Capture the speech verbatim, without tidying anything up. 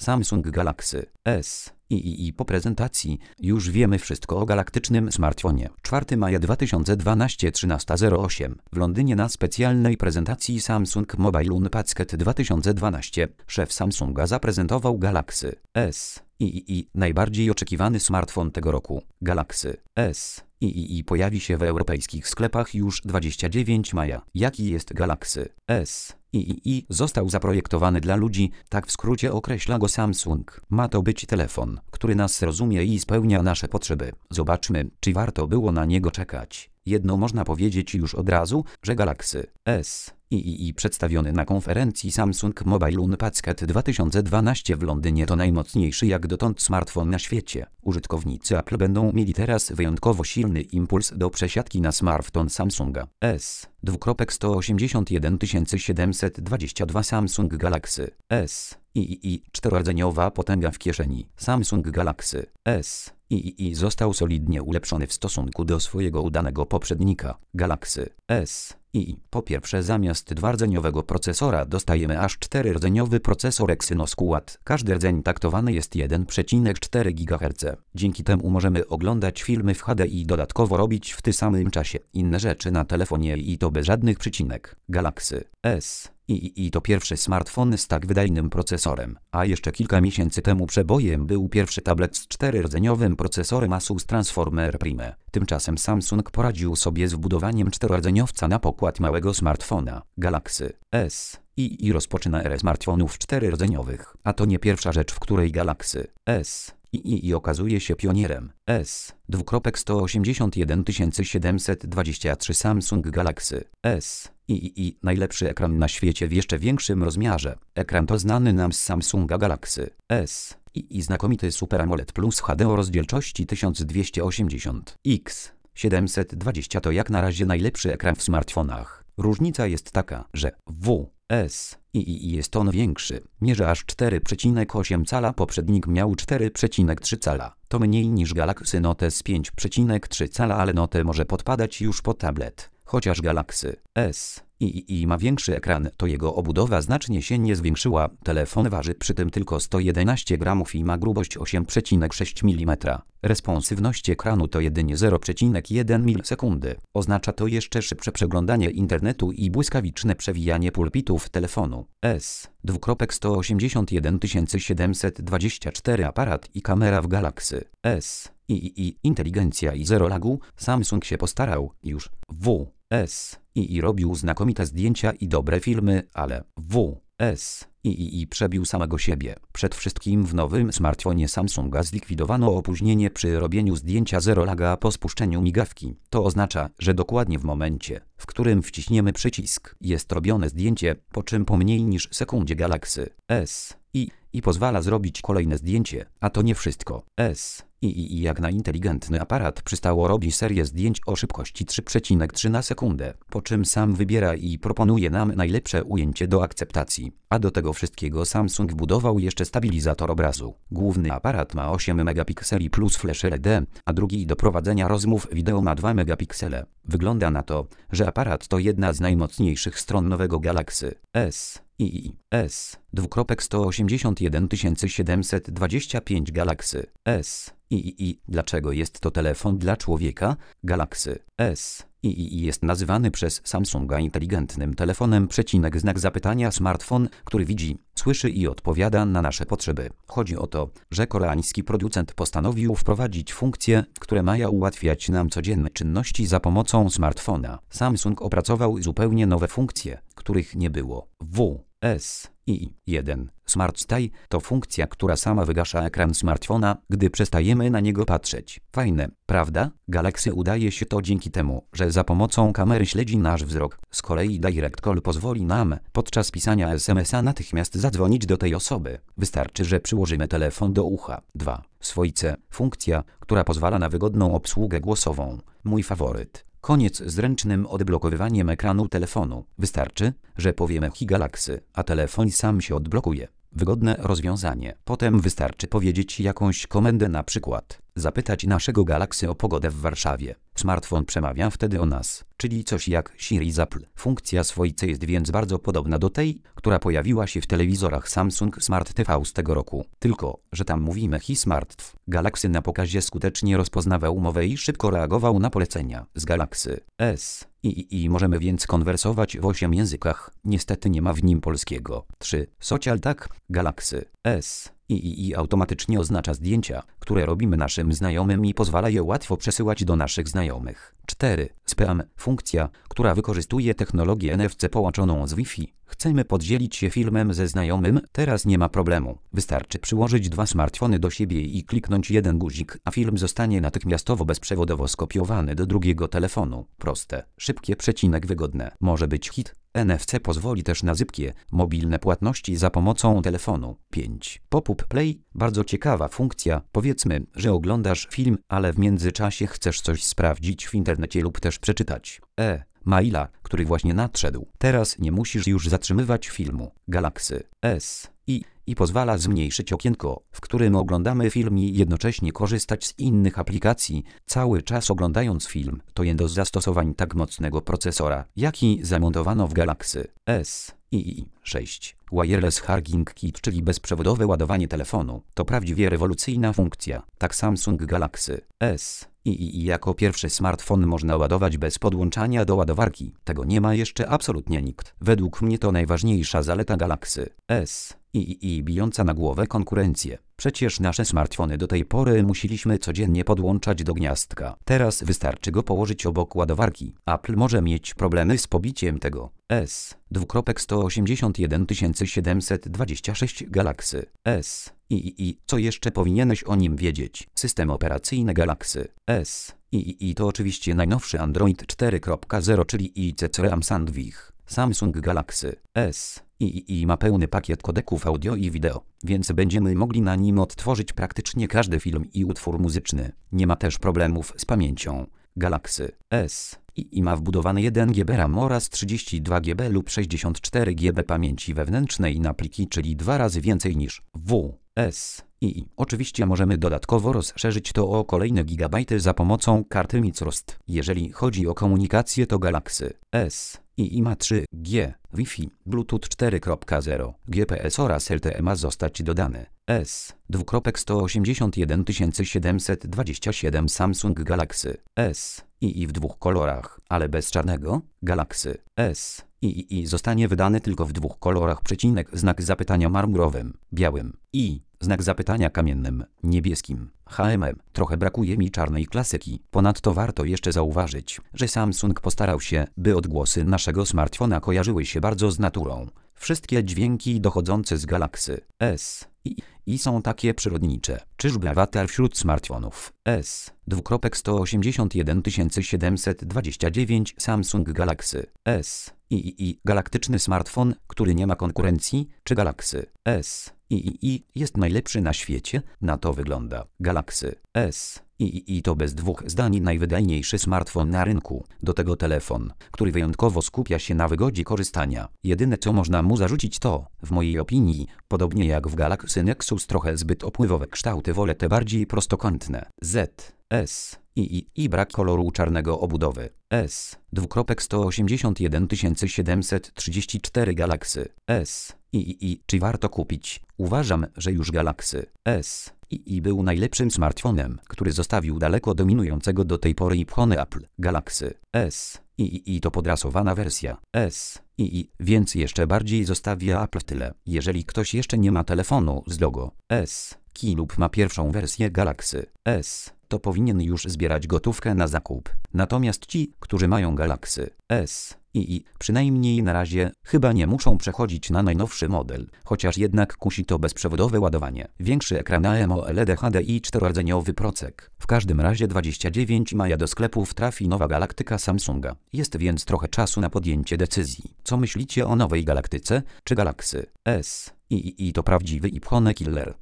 Samsung Galaxy S. I, i, I po prezentacji już wiemy wszystko o galaktycznym smartfonie. czwartego maja dwa tysiące dwunastego, trzynasta zero osiem w Londynie na specjalnej prezentacji Samsung Mobile Unpacked dwa tysiące dwanaście szef Samsunga zaprezentował Galaxy S. I, i, I najbardziej oczekiwany smartfon tego roku. Galaxy S. I, i, I pojawi się w europejskich sklepach już dwudziestego dziewiątego maja. Jaki jest Galaxy S? I, i, I został zaprojektowany dla ludzi, tak w skrócie określa go Samsung. Ma to być telefon, który nas rozumie i spełnia nasze potrzeby. Zobaczmy, czy warto było na niego czekać. Jedno można powiedzieć już od razu, że Galaxy S. I, i, I przedstawiony na konferencji Samsung Mobile Unpacked dwa tysiące dwanaście w Londynie to najmocniejszy jak dotąd smartfon na świecie. Użytkownicy Apple będą mieli teraz wyjątkowo silny impuls do przesiadki na smartfon Samsunga S. sto osiemdziesiąt jeden tysięcy siedemset dwadzieścia dwa Samsung Galaxy S. I, i, I czterorodzeniowa potęga w kieszeni. Samsung Galaxy S. I, i, I został solidnie ulepszony w stosunku do swojego udanego poprzednika Galaxy S. I po pierwsze zamiast dwuerdzeniowego procesora dostajemy aż czterorodzeniowy procesor Exynos Quad. Każdy rdzeń taktowany jest jeden przecinek cztery gigaherca. Dzięki temu możemy oglądać filmy w H D i dodatkowo robić w tym samym czasie inne rzeczy na telefonie i to bez żadnych przycinek. Galaxy S. I, i, I to pierwszy smartfon z tak wydajnym procesorem, a jeszcze kilka miesięcy temu przebojem był pierwszy tablet z czterorodzeniowych procesorem Asus Transformer Prime. Tymczasem Samsung poradził sobie z wbudowaniem czterorodzeniowca na pokład małego smartfona Galaxy S. I, i rozpoczyna erę smartfonów czterorodzeniowych, a to nie pierwsza rzecz, w której Galaxy S. I, i, I okazuje się pionierem. S. sto osiemdziesiąt jeden tysięcy siedemset dwadzieścia trzy Samsung Galaxy S. I, i, I najlepszy ekran na świecie w jeszcze większym rozmiarze. Ekran to znany nam z Samsunga Galaxy S. I, i znakomity Super AMOLED Plus H D o rozdzielczości tysiąc dwieście osiemdziesiąt pikseli. siedemset dwadzieścia to jak na razie najlepszy ekran w smartfonach. Różnica jest taka, że W S. I, i, I jest on większy. Mierzy aż cztery przecinek osiem cala, poprzednik miał cztery przecinek trzy cala. To mniej niż Galaxy Note z pięć przecinek trzy cala, ale Note może podpadać już pod tablet. Chociaż Galaxy S. I, i, I ma większy ekran, to jego obudowa znacznie się nie zwiększyła. Telefon waży przy tym tylko sto jedenaście gramów i ma grubość osiem przecinek sześć milimetra. Responsywność ekranu to jedynie zero przecinek jeden milisekundy. Oznacza to jeszcze szybsze przeglądanie internetu i błyskawiczne przewijanie pulpitów telefonu. S. sto osiemdziesiąt jeden tysięcy siedemset dwadzieścia cztery aparat i kamera w Galaxy S. I, i, I inteligencja i zero lagu. Samsung się postarał już. W S. I, I robił znakomite zdjęcia i dobre filmy, ale W S. I, i, I przebił samego siebie. Przed wszystkim w nowym smartfonie Samsunga zlikwidowano opóźnienie przy robieniu zdjęcia zero laga po spuszczeniu migawki. To oznacza, że dokładnie w momencie, w którym wciśniemy przycisk, jest robione zdjęcie, po czym po mniej niż sekundzie Galaxy S. I, i pozwala zrobić kolejne zdjęcie, a to nie wszystko. S. I, i, I jak na inteligentny aparat przystało robi serię zdjęć o szybkości trzy przecinek trzy na sekundę, po czym sam wybiera i proponuje nam najlepsze ujęcie do akceptacji. A do tego wszystkiego Samsung wbudował jeszcze stabilizator obrazu. Główny aparat ma osiem megapikseli plus flash L E D, a drugi do prowadzenia rozmów wideo ma dwa megapiksele. Wygląda na to, że aparat to jedna z najmocniejszych stron nowego Galaxy S. I, i S. sto osiemdziesiąt jeden tysięcy siedemset dwadzieścia pięć Galaxy S. I, i, I dlaczego jest to telefon dla człowieka? Galaxy S. I, i, I jest nazywany przez Samsunga inteligentnym telefonem przecinek znak zapytania smartfon, który widzi, słyszy i odpowiada na nasze potrzeby. Chodzi o to, że koreański producent postanowił wprowadzić funkcje, które mają ułatwiać nam codzienne czynności za pomocą smartfona. Samsung opracował zupełnie nowe funkcje, których nie było. W S. I jeden. Smart Stay to funkcja, która sama wygasza ekran smartfona, gdy przestajemy na niego patrzeć. Fajne, prawda? Galaxy udaje się to dzięki temu, że za pomocą kamery śledzi nasz wzrok. Z kolei Direct Call pozwoli nam, podczas pisania es em es a natychmiast zadzwonić do tej osoby. Wystarczy, że przyłożymy telefon do ucha. dwa. Swoice. Funkcja, która pozwala na wygodną obsługę głosową. Mój faworyt. Koniec z ręcznym odblokowywaniem ekranu telefonu. Wystarczy, że powiemy Hi Galaxy, a telefon sam się odblokuje. Wygodne rozwiązanie. Potem wystarczy powiedzieć jakąś komendę, na przykład zapytać naszego Galaxy o pogodę w Warszawie. Smartfon przemawia wtedy o nas, czyli coś jak Siri z Apple. Funkcja swoicy jest więc bardzo podobna do tej, która pojawiła się w telewizorach Samsung Smart T V z tego roku. Tylko, że tam mówimy Hi Smartf. Galaxy na pokazie skutecznie rozpoznawał mowę i szybko reagował na polecenia z Galaxy S. I, i, I możemy więc konwersować w osiem językach. Niestety nie ma w nim polskiego. trzy. Social Tag Galaxy S. I, i, I automatycznie oznacza zdjęcia, które robimy naszym znajomym i pozwala je łatwo przesyłać do naszych znajomych. cztery. Spam. Funkcja, która wykorzystuje technologię N F C połączoną z Wi-Fi. Chcemy podzielić się filmem ze znajomym? Teraz nie ma problemu. Wystarczy przyłożyć dwa smartfony do siebie i kliknąć jeden guzik, a film zostanie natychmiastowo bezprzewodowo skopiowany do drugiego telefonu. Proste, szybkie, przecinek wygodne. Może być hit. N F C pozwoli też na szybkie, mobilne płatności za pomocą telefonu. pięć. Pop-up Play. Bardzo ciekawa funkcja. Powiedzmy, że oglądasz film, ale w międzyczasie chcesz coś sprawdzić w internecie lub też przeczytać. E. Maila, który właśnie nadszedł. Teraz nie musisz już zatrzymywać filmu. Galaxy S. I, i pozwala zmniejszyć okienko, w którym oglądamy film i jednocześnie korzystać z innych aplikacji, cały czas oglądając film. To jedno z zastosowań tak mocnego procesora, jaki zamontowano w Galaxy S. I sześć. Wireless Charging Kit, czyli bezprzewodowe ładowanie telefonu. To prawdziwie rewolucyjna funkcja. Tak Samsung Galaxy S. I, I jako pierwszy smartfon można ładować bez podłączania do ładowarki. Tego nie ma jeszcze absolutnie nikt. Według mnie to najważniejsza zaleta Galaxy S. I, i, i bijąca na głowę konkurencję. Przecież nasze smartfony do tej pory musieliśmy codziennie podłączać do gniazdka. Teraz wystarczy go położyć obok ładowarki. Apple może mieć problemy z pobiciem tego. S. sto osiemdziesiąt jeden tysięcy siedemset dwadzieścia sześć Galaxy S. I, i, i co jeszcze powinieneś o nim wiedzieć? System operacyjny Galaxy S. I, i, i to oczywiście najnowszy Android cztery kropka zero, czyli I C C RAM Sandwich. Samsung Galaxy S. I, i, i ma pełny pakiet kodeków audio i wideo, więc będziemy mogli na nim odtworzyć praktycznie każdy film i utwór muzyczny. Nie ma też problemów z pamięcią. Galaxy S. I, i ma wbudowany jeden giga RAM oraz trzydzieści dwa giga lub sześćdziesiąt cztery giga pamięci wewnętrznej na pliki, czyli dwa razy więcej niż W S. I oczywiście możemy dodatkowo rozszerzyć to o kolejne gigabajty za pomocą karty Microsoft. Jeżeli chodzi o komunikację, to Galaxy S. I, i ma trzy G, Wi-Fi, Bluetooth cztery kropka zero, G P S oraz L T E ma zostać dodane. S. sto osiemdziesiąt jeden tysięcy siedemset dwadzieścia siedem Samsung Galaxy S. I, i w dwóch kolorach, ale bez czarnego. Galaxy S. I, i, i zostanie wydany tylko w dwóch kolorach, przecinek, znak zapytania marmurowym, białym i znak zapytania kamiennym, niebieskim. H M M. Trochę brakuje mi czarnej klasyki. Ponadto warto jeszcze zauważyć, że Samsung postarał się, by odgłosy naszego smartfona kojarzyły się bardzo z naturą. Wszystkie dźwięki dochodzące z Galaxy S. I, i są takie przyrodnicze. Czyżby awatar wśród smartfonów? S. sto osiemdziesiąt jeden tysięcy siedemset dwadzieścia dziewięć Samsung Galaxy S. I, i, i galaktyczny smartfon, który nie ma konkurencji, czy Galaxy S. I, i, i jest najlepszy na świecie? Na to wygląda. Galaxy S. I, i, i to bez dwóch zdań najwydajniejszy smartfon na rynku. Do tego telefon, który wyjątkowo skupia się na wygodzie korzystania. Jedyne co można mu zarzucić to, w mojej opinii, podobnie jak w Galaxy Nexus, trochę zbyt opływowe kształty, wolę te bardziej prostokątne. Z. S. I, i, i brak koloru czarnego obudowy. S. sto osiemdziesiąt jeden tysięcy siedemset trzydzieści cztery Galaxy S. I, i, i czy warto kupić? Uważam, że już Galaxy S. I, i był najlepszym smartfonem, który zostawił daleko dominującego do tej pory iPhone Apple. Galaxy S. I, i, i to podrasowana wersja S. I, i więc jeszcze bardziej zostawia Apple w tyle. Jeżeli ktoś jeszcze nie ma telefonu z logo S. Ki lub ma pierwszą wersję Galaxy S. to powinien już zbierać gotówkę na zakup. Natomiast ci, którzy mają Galaxy S. I, i przynajmniej na razie chyba nie muszą przechodzić na najnowszy model, chociaż jednak kusi to bezprzewodowe ładowanie. Większy ekran AMOLED H D i czterordzeniowy procek. W każdym razie dwudziestego dziewiątego maja do sklepów trafi nowa galaktyka Samsunga. Jest więc trochę czasu na podjęcie decyzji. Co myślicie o nowej galaktyce? Czy Galaxy S? I, i, i to prawdziwy iPhone killer.